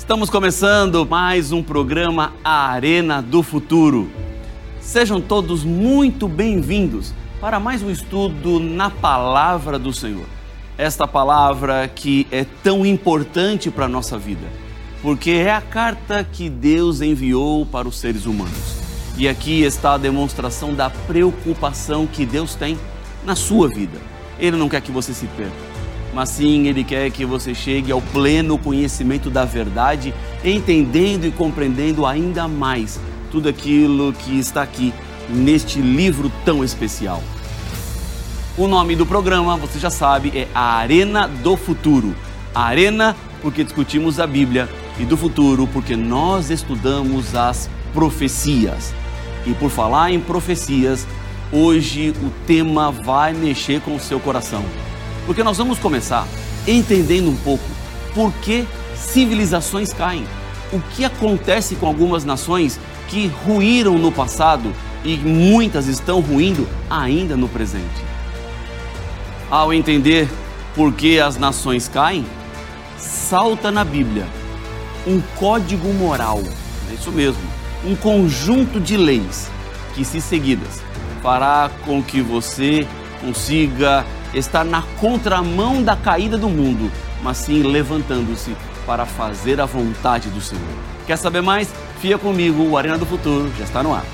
Estamos começando mais um programa A Arena do Futuro. Sejam todos muito bem-vindos para mais um estudo na Palavra do Senhor. Esta palavra que é tão importante para a nossa vida, porque é a carta que Deus enviou para os seres humanos. E aqui está a demonstração da preocupação que Deus tem na sua vida. Ele não quer que você se perca, mas sim Ele quer que você chegue ao pleno conhecimento da verdade, entendendo e compreendendo ainda mais tudo aquilo que está aqui neste livro tão especial. O nome do programa, você já sabe, é A Arena do Futuro. A Arena porque discutimos a Bíblia e do futuro porque nós estudamos as profecias. E por falar em profecias, hoje o tema vai mexer com o seu coração. Porque nós vamos começar entendendo um pouco por que civilizações caem. O que acontece com algumas nações que ruíram no passado e muitas estão ruindo ainda no presente. Ao entender por que as nações caem, salta na Bíblia um código moral, é isso mesmo, um conjunto de leis que, se seguidas, fará com que você consiga estar na contramão da caída do mundo, mas sim levantando-se para fazer a vontade do Senhor. Quer saber mais? Fica comigo, o Arena do Futuro já está no ar.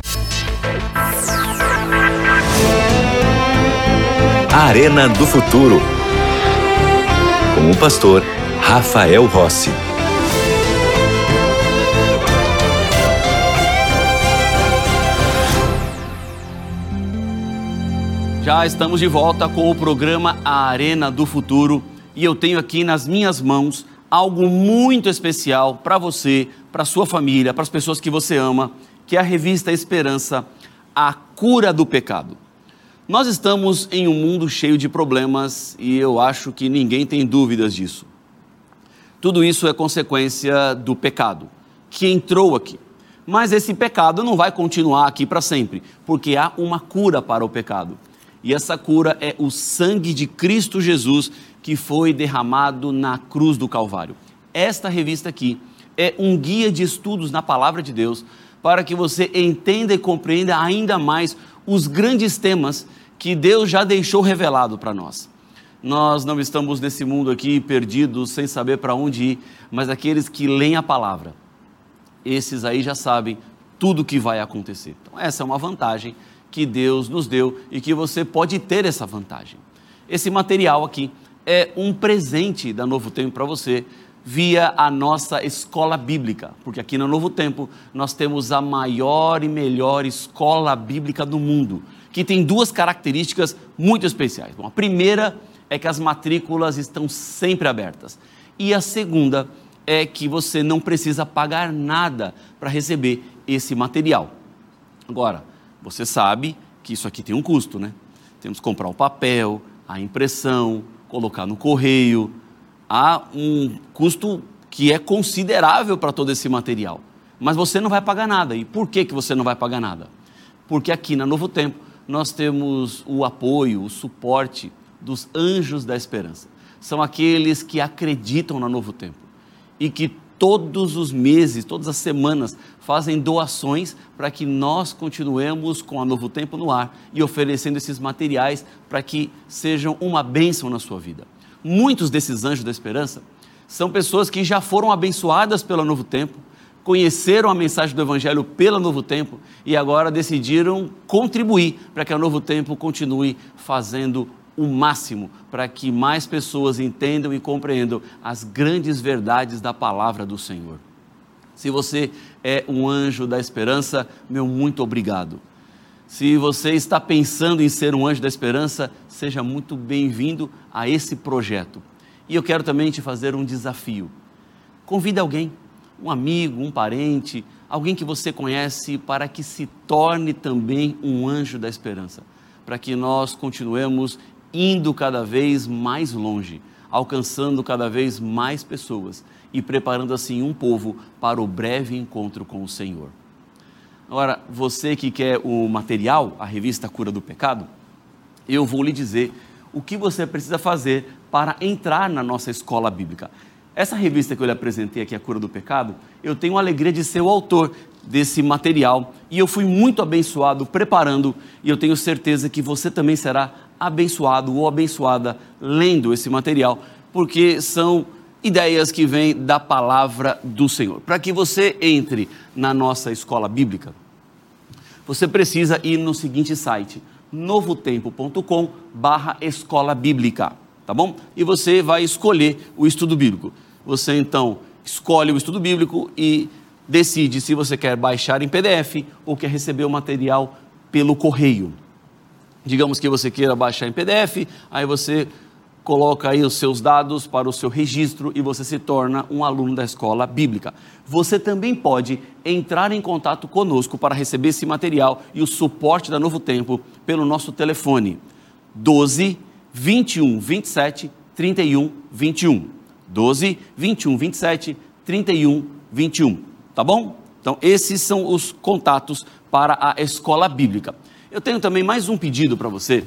Arena do Futuro, com o pastor Rafael Rossi. Já estamos de volta com o programa A Arena do Futuro e eu tenho aqui nas minhas mãos algo muito especial para você, para sua família, para as pessoas que você ama, que é a revista Esperança, A Cura do Pecado. Nós estamos em um mundo cheio de problemas e eu acho que ninguém tem dúvidas disso. Tudo isso é consequência do pecado que entrou aqui. Mas esse pecado não vai continuar aqui para sempre, porque há uma cura para o pecado. E essa cura é o sangue de Cristo Jesus que foi derramado na cruz do Calvário. Esta revista aqui é um guia de estudos na Palavra de Deus para que você entenda e compreenda ainda mais os grandes temas que Deus já deixou revelado para nós. Nós não estamos nesse mundo aqui perdidos, sem saber para onde ir, mas aqueles que leem a palavra, esses aí já sabem tudo o que vai acontecer. Então essa é uma vantagem que Deus nos deu e que você pode ter essa vantagem. Esse material aqui é um presente da Novo Tempo para você via a nossa escola bíblica, porque aqui na Novo Tempo nós temos a maior e melhor escola bíblica do mundo, que tem duas características muito especiais. Bom, a primeira é que as matrículas estão sempre abertas e a segunda é que você não precisa pagar nada para receber esse material. Agora, você sabe que isso aqui tem um custo, né? Temos que comprar o papel, a impressão, colocar no correio. Há um custo que é considerável para todo esse material. Mas você não vai pagar nada. E por que você não vai pagar nada? Porque aqui na Novo Tempo nós temos o apoio, o suporte dos anjos da esperança. São aqueles que acreditam na Novo Tempo e que todos os meses, todas as semanas, fazem doações para que nós continuemos com a Novo Tempo no ar e oferecendo esses materiais para que sejam uma bênção na sua vida. Muitos desses anjos da esperança são pessoas que já foram abençoadas pela Novo Tempo, conheceram a mensagem do Evangelho pela Novo Tempo e agora decidiram contribuir para que a Novo Tempo continue fazendo o máximo para que mais pessoas entendam e compreendam as grandes verdades da palavra do Senhor. Se você é um anjo da esperança, meu muito obrigado. Se você está pensando em ser um anjo da esperança, seja muito bem-vindo a esse projeto. E eu quero também te fazer um desafio. Convide alguém, um amigo, um parente, alguém que você conhece para que se torne também um anjo da esperança, para que nós continuemos indo cada vez mais longe, alcançando cada vez mais pessoas e preparando assim um povo para o breve encontro com o Senhor. Agora, você que quer o material, a revista Cura do Pecado, eu vou lhe dizer o que você precisa fazer para entrar na nossa escola bíblica. Essa revista que eu lhe apresentei aqui, A Cura do Pecado, eu tenho a alegria de ser o autor desse material e eu fui muito abençoado preparando e eu tenho certeza que você também será abençoado ou abençoada lendo esse material, porque são ideias que vêm da palavra do Senhor. Para que você entre na nossa escola bíblica, você precisa ir no seguinte site, novotempo.com/escola bíblica, tá bom? E você vai escolher o estudo bíblico. Você então escolhe o estudo bíblico e decide se você quer baixar em PDF ou quer receber o material pelo correio. Digamos que você queira baixar em PDF, aí você coloca aí os seus dados para o seu registro e você se torna um aluno da escola bíblica. Você também pode entrar em contato conosco para receber esse material e o suporte da Novo Tempo pelo nosso telefone 12 21 27 31 21. 12 21 27 31 21. Tá bom? Então esses são os contatos para a escola bíblica. Eu tenho também mais um pedido para você.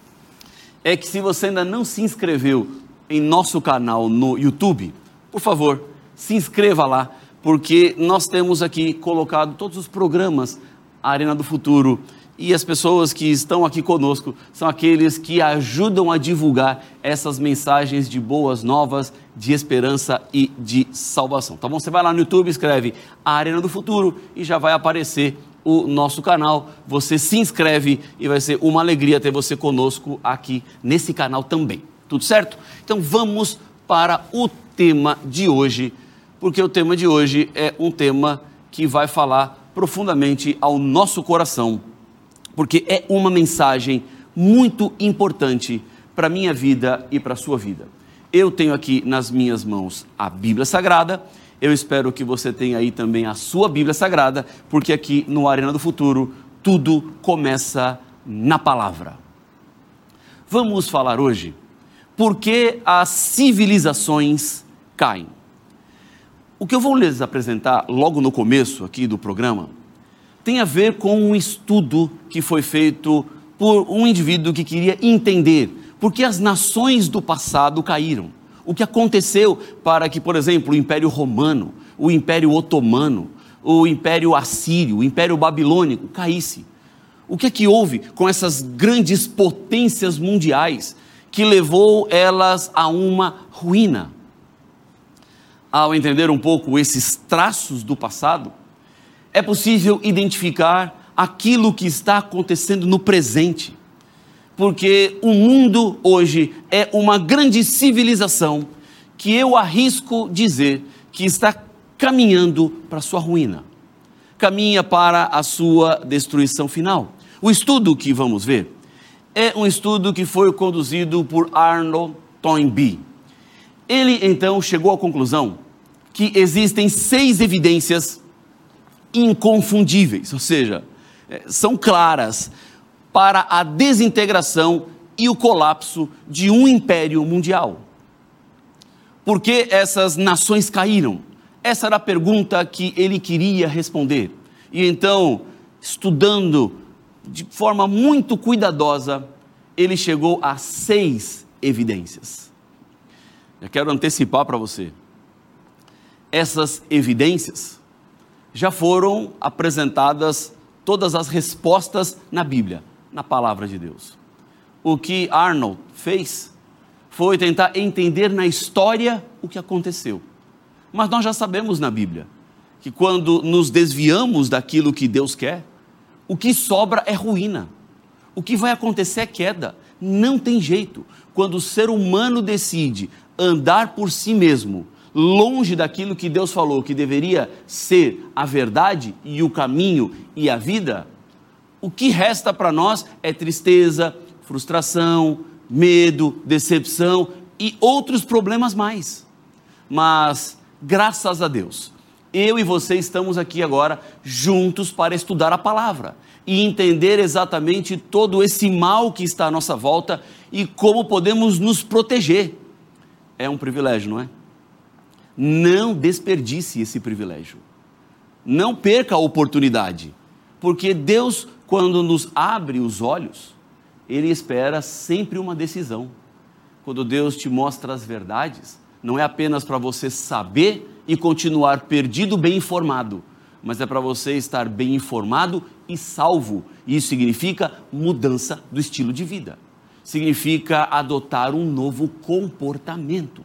É que se você ainda não se inscreveu em nosso canal no YouTube, por favor, se inscreva lá, porque nós temos aqui colocado todos os programas Arena do Futuro e as pessoas que estão aqui conosco são aqueles que ajudam a divulgar essas mensagens de boas novas, de esperança e de salvação, tá bom? Você vai lá no YouTube, escreve Arena do Futuro e já vai aparecer o nosso canal, você se inscreve e vai ser uma alegria ter você conosco aqui nesse canal também, tudo certo? Então vamos para o tema de hoje, porque o tema de hoje é um tema que vai falar profundamente ao nosso coração, porque é uma mensagem muito importante para a minha vida e para a sua vida. Eu tenho aqui nas minhas mãos a Bíblia Sagrada. Eu espero que você tenha aí também a sua Bíblia Sagrada, porque aqui no Arena do Futuro, tudo começa na palavra. Vamos falar hoje por que as civilizações caem. O que eu vou lhes apresentar logo no começo aqui do programa tem a ver com um estudo que foi feito por um indivíduo que queria entender por que as nações do passado caíram. O que aconteceu para que, por exemplo, o Império Romano, o Império Otomano, o Império Assírio, o Império Babilônico caísse? O que é que houve com essas grandes potências mundiais que levou elas a uma ruína? Ao entender um pouco esses traços do passado, é possível identificar aquilo que está acontecendo no presente. Porque o mundo hoje é uma grande civilização que eu arrisco dizer que está caminhando para a sua ruína, caminha para a sua destruição final. O estudo que vamos ver é um estudo que foi conduzido por Arnold Toynbee. Ele então chegou à conclusão que existem 6 evidências inconfundíveis, ou seja, são claras, para a desintegração e o colapso de um império mundial. Por que essas nações caíram? Essa era a pergunta que ele queria responder. E então, estudando de forma muito cuidadosa, ele chegou a 6 evidências. Eu quero antecipar para você. Essas evidências já foram apresentadas todas as respostas na Bíblia, na palavra de Deus. O que Arnold fez foi tentar entender na história o que aconteceu. Mas nós já sabemos na Bíblia que quando nos desviamos daquilo que Deus quer, o que sobra é ruína. O que vai acontecer é queda. Não tem jeito. Quando o ser humano decide andar por si mesmo, longe daquilo que Deus falou que deveria ser a verdade e o caminho e a vida, o que resta para nós é tristeza, frustração, medo, decepção e outros problemas mais. Mas, graças a Deus, eu e você estamos aqui agora juntos para estudar a palavra e entender exatamente todo esse mal que está à nossa volta e como podemos nos proteger. É um privilégio, não é? Não desperdice esse privilégio. Não perca a oportunidade, porque Deus, quando nos abre os olhos, Ele espera sempre uma decisão. Quando Deus te mostra as verdades, não é apenas para você saber e continuar perdido, bem informado, mas é para você estar bem informado e salvo. Isso significa mudança do estilo de vida. Significa adotar um novo comportamento.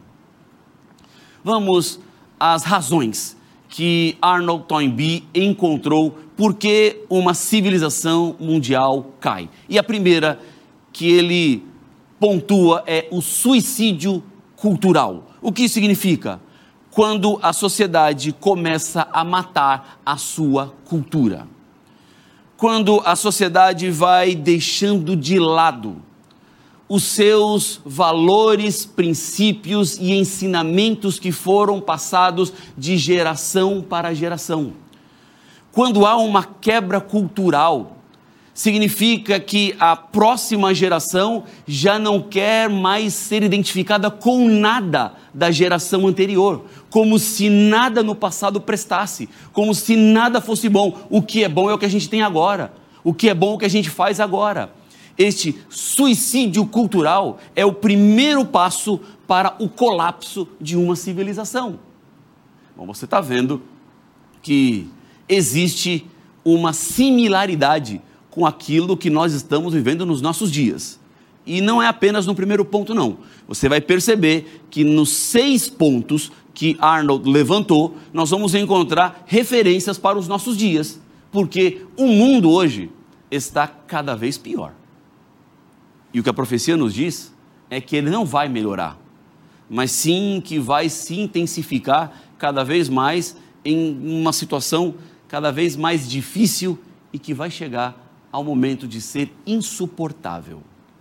Vamos às razões que Arnold Toynbee encontrou por que uma civilização mundial cai. E a primeira que ele pontua é o suicídio cultural. O que isso significa? Quando a sociedade começa a matar a sua cultura. Quando a sociedade vai deixando de lado os seus valores, princípios e ensinamentos que foram passados de geração para geração. Quando há uma quebra cultural, significa que a próxima geração já não quer mais ser identificada com nada da geração anterior, como se nada no passado prestasse, como se nada fosse bom. O que é bom é o que a gente tem agora, o que é bom é o que a gente faz agora. Este suicídio cultural é o primeiro passo para o colapso de uma civilização. Bom, você está vendo que existe uma similaridade com aquilo que nós estamos vivendo nos nossos dias. E não é apenas no primeiro ponto, não. Você vai perceber que nos 6 pontos que Arnold levantou, nós vamos encontrar referências para os nossos dias, porque o mundo hoje está cada vez pior. E o que a profecia nos diz é que ele não vai melhorar, mas sim que vai se intensificar cada vez mais em uma situação cada vez mais difícil e que vai chegar ao momento de ser insuportável.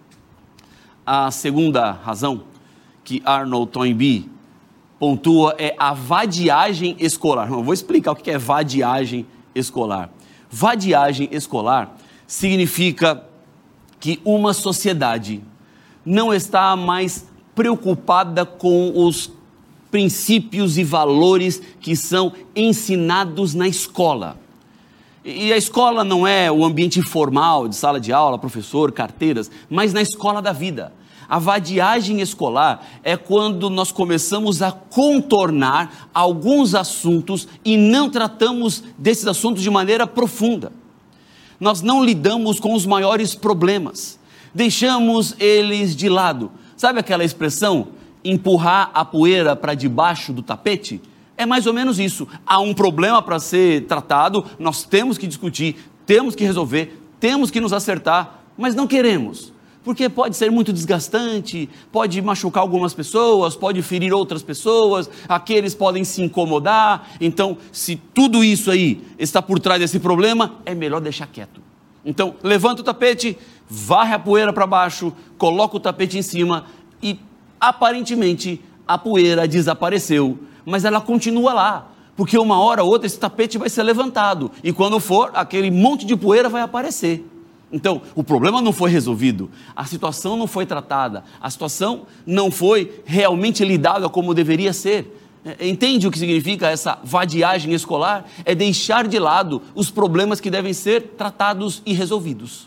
A segunda razão que Arnold Toynbee pontua é a vadiagem escolar. Eu vou explicar o que é vadiagem escolar. Vadiagem escolar significa que uma sociedade não está mais preocupada com os princípios e valores que são ensinados na escola. E a escola não é o ambiente formal de sala de aula, professor, carteiras, mas na escola da vida. A vadiagem escolar é quando nós começamos a contornar alguns assuntos e não tratamos desses assuntos de maneira profunda. Nós não lidamos com os maiores problemas, deixamos eles de lado. Sabe aquela expressão, empurrar a poeira para debaixo do tapete? É mais ou menos isso. Há um problema para ser tratado, nós temos que discutir, temos que resolver, temos que nos acertar, mas não queremos, porque pode ser muito desgastante, pode machucar algumas pessoas, pode ferir outras pessoas, aqueles podem se incomodar. Então, se tudo isso aí está por trás desse problema, é melhor deixar quieto. Então, levanta o tapete, varre a poeira para baixo, coloca o tapete em cima e, aparentemente, a poeira desapareceu, mas ela continua lá, porque uma hora ou outra esse tapete vai ser levantado, e quando for, aquele monte de poeira vai aparecer. Então, o problema não foi resolvido, a situação não foi tratada, a situação não foi realmente lidada como deveria ser. Entende o que significa essa vadiagem escolar? É deixar de lado os problemas que devem ser tratados e resolvidos.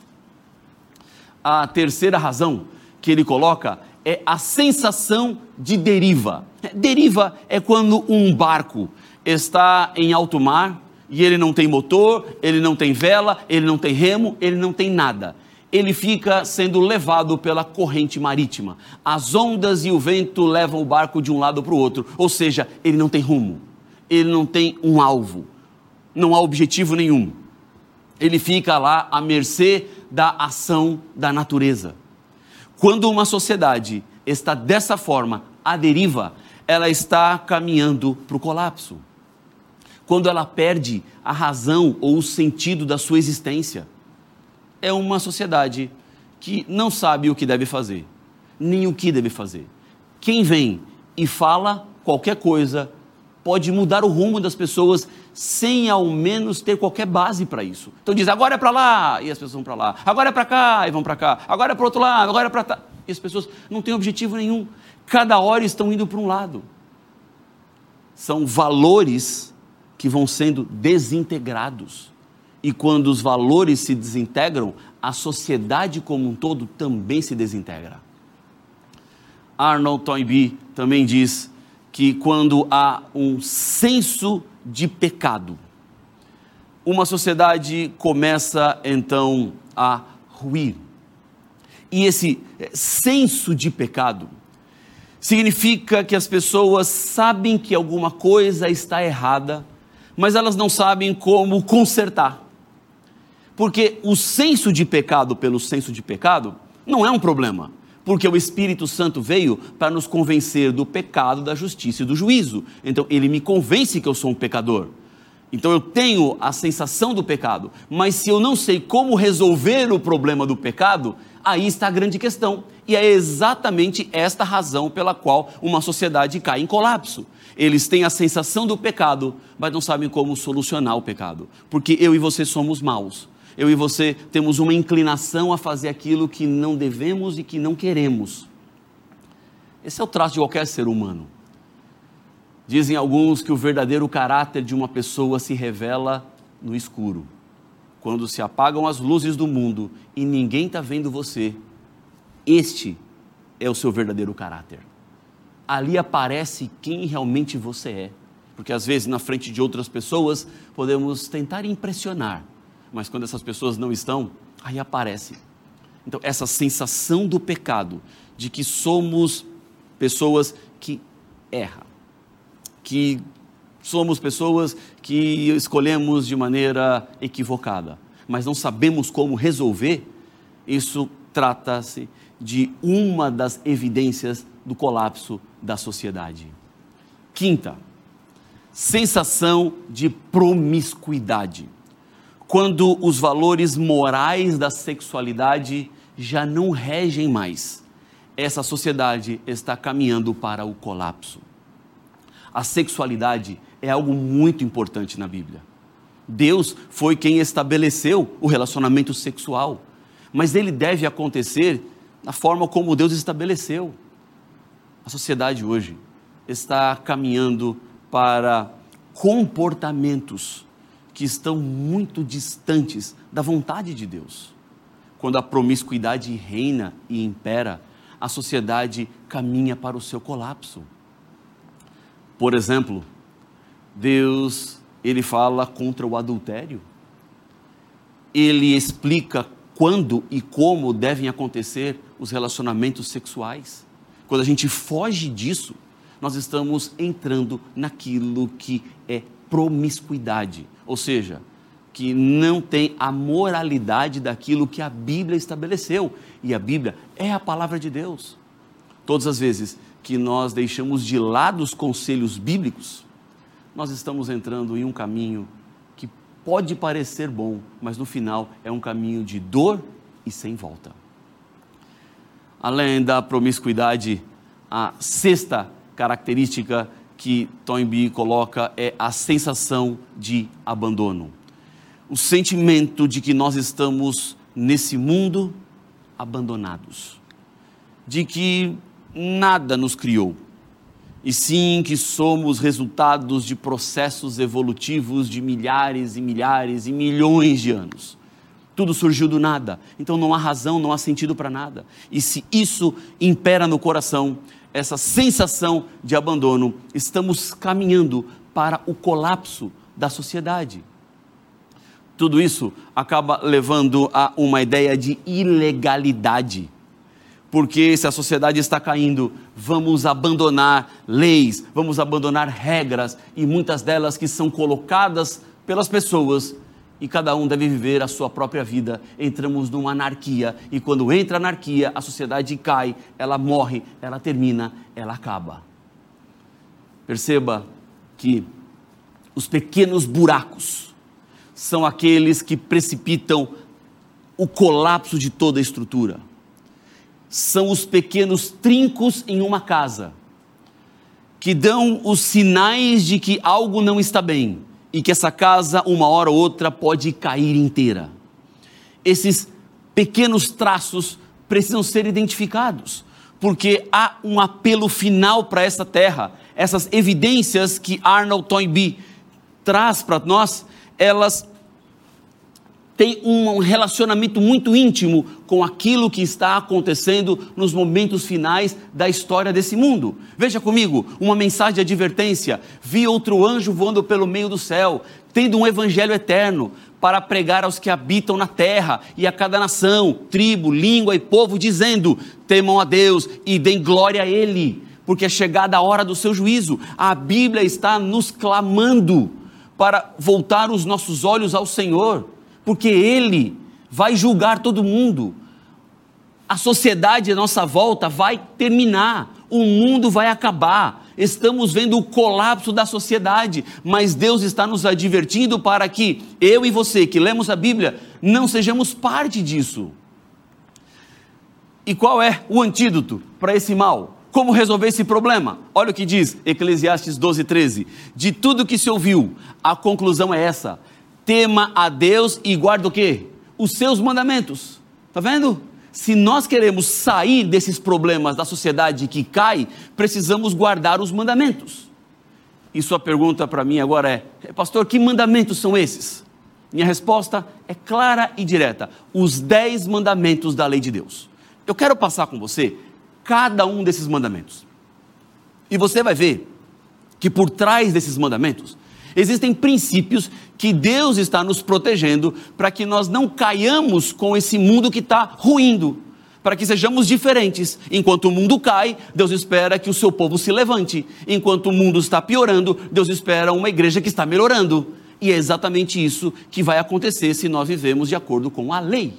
A terceira razão que ele coloca é a sensação de deriva. Deriva é quando um barco está em alto mar e ele não tem motor, ele não tem vela, ele não tem remo, ele não tem nada. Ele fica sendo levado pela corrente marítima. As ondas e o vento levam o barco de um lado para o outro, ou seja, ele não tem rumo, ele não tem um alvo, não há objetivo nenhum. Ele fica lá à mercê da ação da natureza. Quando uma sociedade está dessa forma, à deriva, ela está caminhando para o colapso. Quando ela perde a razão ou o sentido da sua existência, é uma sociedade que não sabe o que deve fazer, nem o que deve fazer. Quem vem e fala qualquer coisa pode mudar o rumo das pessoas sem ao menos ter qualquer base para isso. Então diz, agora é para lá, e as pessoas vão para lá. Agora é para cá, e vão para cá. Agora é para o outro lado, agora é para cá. E as pessoas não têm objetivo nenhum. Cada hora estão indo para um lado. São valores que vão sendo desintegrados. E quando os valores se desintegram, a sociedade como um todo também se desintegra. Arnold Toynbee também diz que quando há um senso de pecado, uma sociedade começa então a ruir. E esse senso de pecado significa que as pessoas sabem que alguma coisa está errada, mas elas não sabem como consertar. Porque o senso de pecado pelo senso de pecado não é um problema, porque o Espírito Santo veio para nos convencer do pecado, da justiça e do juízo. Então ele me convence que eu sou um pecador. Então eu tenho a sensação do pecado, mas se eu não sei como resolver o problema do pecado, aí está a grande questão. E é exatamente esta razão pela qual uma sociedade cai em colapso. Eles têm a sensação do pecado, mas não sabem como solucionar o pecado. Porque eu e você somos maus. Eu e você temos uma inclinação a fazer aquilo que não devemos e que não queremos. Esse é o traço de qualquer ser humano. Dizem alguns que o verdadeiro caráter de uma pessoa se revela no escuro. Quando se apagam as luzes do mundo e ninguém está vendo você, este é o seu verdadeiro caráter. Ali aparece quem realmente você é. Porque às vezes na frente de outras pessoas podemos tentar impressionar, mas quando essas pessoas não estão, aí aparece. Então essa sensação do pecado, de que somos pessoas que erram, que somos pessoas que escolhemos de maneira equivocada, mas não sabemos como resolver, isso trata-se de uma das evidências do colapso da sociedade. Quinta, sensação de promiscuidade. Quando os valores morais da sexualidade já não regem mais, essa sociedade está caminhando para o colapso. A sexualidade é algo muito importante na Bíblia. Deus foi quem estabeleceu o relacionamento sexual, mas ele deve acontecer da forma como Deus estabeleceu. A sociedade hoje está caminhando para comportamentos que estão muito distantes da vontade de Deus. Quando a promiscuidade reina e impera, a sociedade caminha para o seu colapso. Por exemplo, Deus, ele fala contra o adultério. Ele explica quando e como devem acontecer os relacionamentos sexuais. Quando a gente foge disso, nós estamos entrando naquilo que é promiscuidade, ou seja, que não tem a moralidade daquilo que a Bíblia estabeleceu, e a Bíblia é a palavra de Deus. Todas as vezes que nós deixamos de lado os conselhos bíblicos, nós estamos entrando em um caminho que pode parecer bom, mas no final é um caminho de dor e sem volta. Além da promiscuidade, a sexta característica que Toynbee coloca é a sensação de abandono. O sentimento de que nós estamos nesse mundo abandonados, de que nada nos criou, e sim que somos resultados de processos evolutivos de milhares e milhares e milhões de anos. Tudo surgiu do nada, então não há razão, não há sentido para nada. E se isso impera no coração, essa sensação de abandono, estamos caminhando para o colapso da sociedade. Tudo isso acaba levando a uma ideia de ilegalidade. Porque se a sociedade está caindo, vamos abandonar leis, vamos abandonar regras, e muitas delas que são colocadas pelas pessoas, e cada um deve viver a sua própria vida. Entramos numa anarquia, e quando entra a anarquia, a sociedade cai, ela morre, ela termina, ela acaba. Perceba que os pequenos buracos são aqueles que precipitam o colapso de toda a estrutura. São os pequenos trincos em uma casa que dão os sinais de que algo não está bem e que essa casa, uma hora ou outra, pode cair inteira. Esses pequenos traços precisam ser identificados, porque há um apelo final para essa terra. Essas evidências que Arnold Toynbee traz para nós, elas tem um relacionamento muito íntimo com aquilo que está acontecendo nos momentos finais da história desse mundo. Veja comigo, uma mensagem de advertência: vi outro anjo voando pelo meio do céu, tendo um evangelho eterno, para pregar aos que habitam na terra e a cada nação, tribo, língua e povo, dizendo: temam a Deus e deem glória a Ele, porque é chegada a hora do seu juízo. A Bíblia está nos clamando para voltar os nossos olhos ao Senhor, porque Ele vai julgar todo mundo. A sociedade à nossa volta vai terminar, o mundo vai acabar, estamos vendo o colapso da sociedade, mas Deus está nos advertindo para que eu e você, que lemos a Bíblia, não sejamos parte disso. E qual é o antídoto para esse mal? Como resolver esse problema? Olha o que diz Eclesiastes 12:13. De tudo que se ouviu, a conclusão é essa: tema a Deus e guarda o quê? Os seus mandamentos. Está vendo? Se nós queremos sair desses problemas da sociedade que cai, precisamos guardar os mandamentos. E sua pergunta para mim agora é: pastor, que mandamentos são esses? Minha resposta é clara e direta: os 10 mandamentos da lei de Deus. Eu quero passar com você cada um desses mandamentos. E você vai ver que por trás desses mandamentos existem princípios que Deus está nos protegendo para que nós não caiamos com esse mundo que está ruindo, para que sejamos diferentes. Enquanto o mundo cai, Deus espera que o seu povo se levante. Enquanto o mundo está piorando, Deus espera uma igreja que está melhorando. E é exatamente isso que vai acontecer se nós vivemos de acordo com a lei.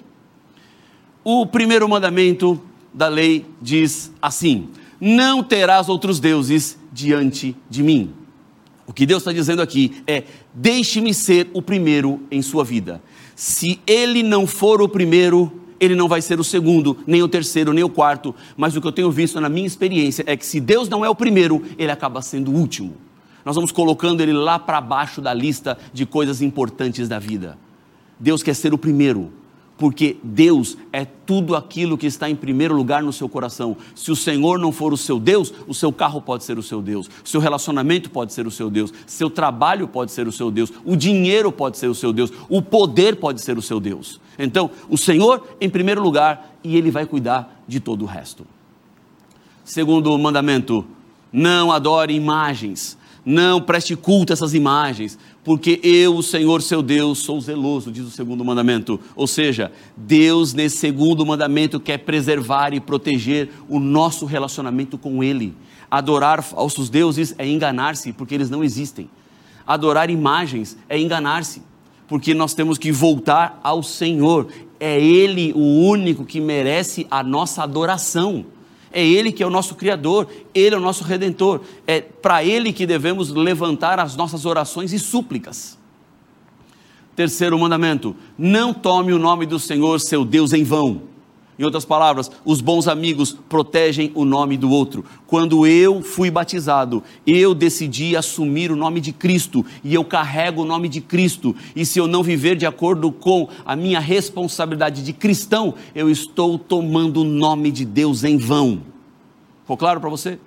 O primeiro mandamento da lei diz assim: não terás outros deuses diante de mim. O que Deus está dizendo aqui é: deixe-me ser o primeiro em sua vida. Se Ele não for o primeiro, Ele não vai ser o segundo, nem o terceiro, nem o quarto. Mas o que eu tenho visto na minha experiência é que se Deus não é o primeiro, Ele acaba sendo o último. Nós vamos colocando Ele lá para baixo da lista de coisas importantes da vida. Deus quer ser o primeiro, porque Deus é tudo aquilo que está em primeiro lugar no seu coração. Se o Senhor não for o seu Deus, o seu carro pode ser o seu Deus, seu relacionamento pode ser o seu Deus, seu trabalho pode ser o seu Deus, o dinheiro pode ser o seu Deus, o poder pode ser o seu Deus. Então, o Senhor em primeiro lugar, e Ele vai cuidar de todo o resto. Segundo mandamento: não adore imagens, não preste culto a essas imagens, porque eu, o Senhor seu Deus, sou zeloso, diz o segundo mandamento. Ou seja, Deus nesse segundo mandamento quer preservar e proteger o nosso relacionamento com Ele. Adorar falsos deuses é enganar-se, porque eles não existem. Adorar imagens é enganar-se, porque nós temos que voltar ao Senhor. É Ele o único que merece a nossa adoração. É Ele que é o nosso Criador, Ele é o nosso Redentor, é para Ele que devemos levantar as nossas orações e súplicas. Terceiro mandamento: não tome o nome do Senhor seu Deus em vão. Em outras palavras, os bons amigos protegem o nome do outro. Quando eu fui batizado, eu decidi assumir o nome de Cristo, e eu carrego o nome de Cristo, e se eu não viver de acordo com a minha responsabilidade de cristão, eu estou tomando o nome de Deus em vão. Ficou claro para você?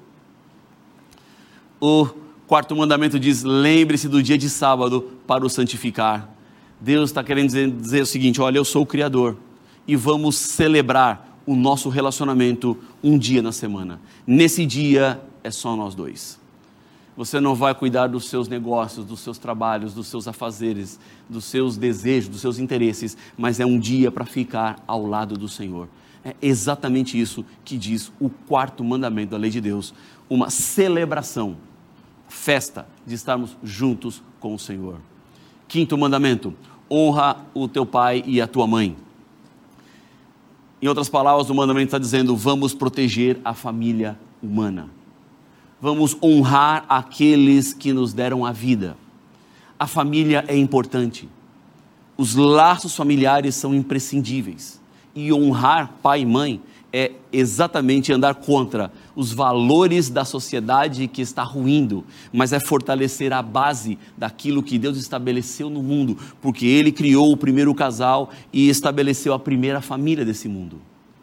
O quarto mandamento diz: lembre-se do dia de sábado para o santificar. Deus está querendo dizer o seguinte: olha, eu sou o Criador, e vamos celebrar o nosso relacionamento um dia na semana. Nesse dia é só nós dois. Você não vai cuidar dos seus negócios, dos seus trabalhos, dos seus afazeres, dos seus desejos, dos seus interesses, mas é um dia para ficar ao lado do Senhor. É exatamente isso que diz o quarto mandamento da lei de Deus, uma celebração, festa de estarmos juntos com o Senhor. Quinto mandamento: honra o teu pai e a tua mãe. Em outras palavras, o mandamento está dizendo: vamos proteger a família humana. Vamos honrar aqueles que nos deram a vida. A família é importante. Os laços familiares são imprescindíveis. E honrar pai e mãe é exatamente andar contra os valores da sociedade que está ruindo, mas é fortalecer a base daquilo que Deus estabeleceu no mundo, porque Ele criou o primeiro casal e estabeleceu a primeira família desse mundo.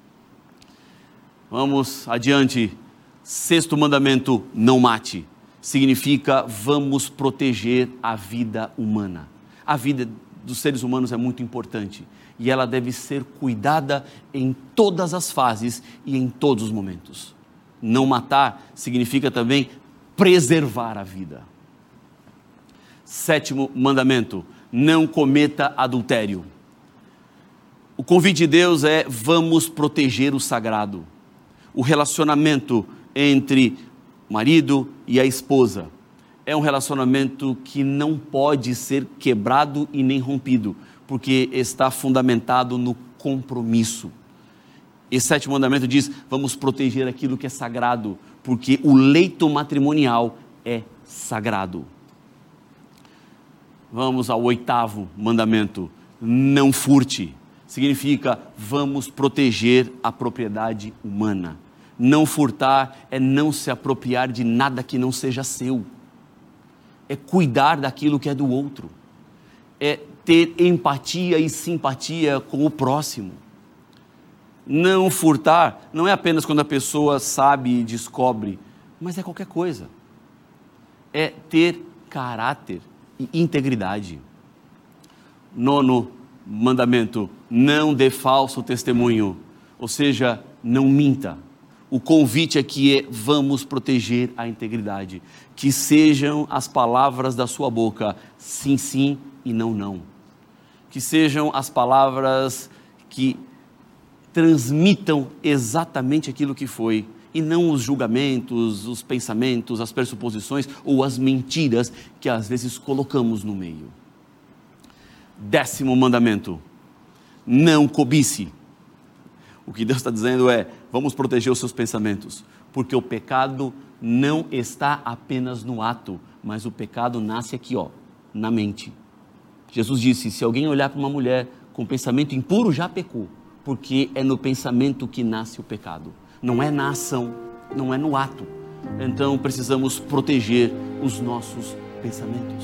Vamos adiante. Sexto mandamento: não mate. Significa vamos proteger a vida humana. A vida dos seres humanos é muito importante e ela deve ser cuidada em todas as fases e em todos os momentos. Não matar significa também preservar a vida. 7º mandamento: não cometa adultério. O convite de Deus é: vamos proteger o sagrado. O relacionamento entre o marido e a esposa é um relacionamento que não pode ser quebrado e nem rompido, porque está fundamentado no compromisso. Esse 7º mandamento diz: vamos proteger aquilo que é sagrado, porque o leito matrimonial é sagrado. Vamos ao 8º mandamento: não furte. Significa, vamos proteger a propriedade humana. Não furtar é não se apropriar de nada que não seja seu. É cuidar daquilo que é do outro. É ter empatia e simpatia com o próximo. Não furtar não é apenas quando a pessoa sabe e descobre, mas é qualquer coisa. É ter caráter e integridade. 9º mandamento: não dê falso testemunho, ou seja, não minta. O convite aqui é: vamos proteger a integridade. Que sejam as palavras da sua boca sim, sim e não, não. Que sejam as palavras que transmitam exatamente aquilo que foi, e não os julgamentos, os pensamentos, as pressuposições ou as mentiras que às vezes colocamos no meio. 10º mandamento: não cobice. O que Deus está dizendo é: vamos proteger os seus pensamentos, porque o pecado não está apenas no ato, mas o pecado nasce aqui, na mente. Jesus disse: se alguém olhar para uma mulher com pensamento impuro, já pecou, porque é no pensamento que nasce o pecado, não é na ação, não é no ato. Então precisamos proteger os nossos pensamentos.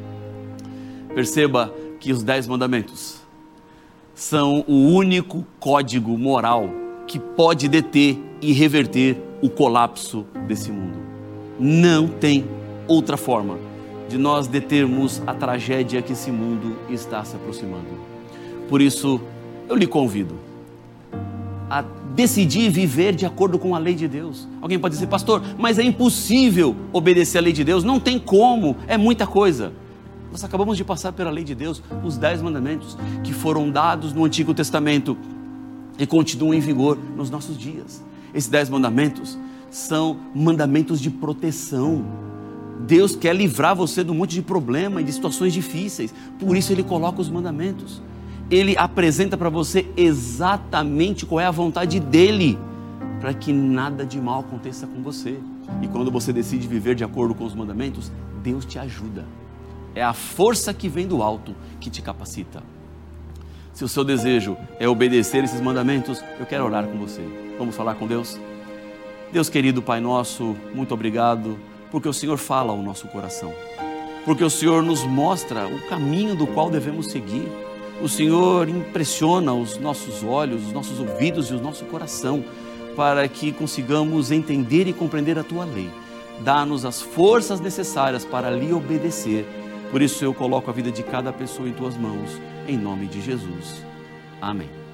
Perceba que os 10 mandamentos são o único código moral que pode deter e reverter o colapso desse mundo. Não tem outra forma de nós determos a tragédia que esse mundo está se aproximando. Por isso, eu lhe convido a decidir viver de acordo com a lei de Deus. Alguém pode dizer: pastor, mas é impossível obedecer a lei de Deus, não tem como, é muita coisa. Nós acabamos de passar pela lei de Deus, os 10 mandamentos que foram dados no Antigo Testamento e continuam em vigor nos nossos dias. Esses 10 mandamentos são mandamentos de proteção. Deus quer livrar você de um monte de problema e de situações difíceis, por isso Ele coloca os mandamentos. Ele apresenta para você exatamente qual é a vontade dEle, para que nada de mal aconteça com você. E quando você decide viver de acordo com os mandamentos, Deus te ajuda. É a força que vem do alto que te capacita. Se o seu desejo é obedecer esses mandamentos, eu quero orar com você. Vamos falar com Deus? Deus querido, Pai nosso, muito obrigado, porque o Senhor fala ao nosso coração, porque o Senhor nos mostra o caminho do qual devemos seguir. O Senhor impressiona os nossos olhos, os nossos ouvidos e o nosso coração, para que consigamos entender e compreender a Tua lei. Dá-nos as forças necessárias para lhe obedecer. Por isso eu coloco a vida de cada pessoa em Tuas mãos, em nome de Jesus. Amém.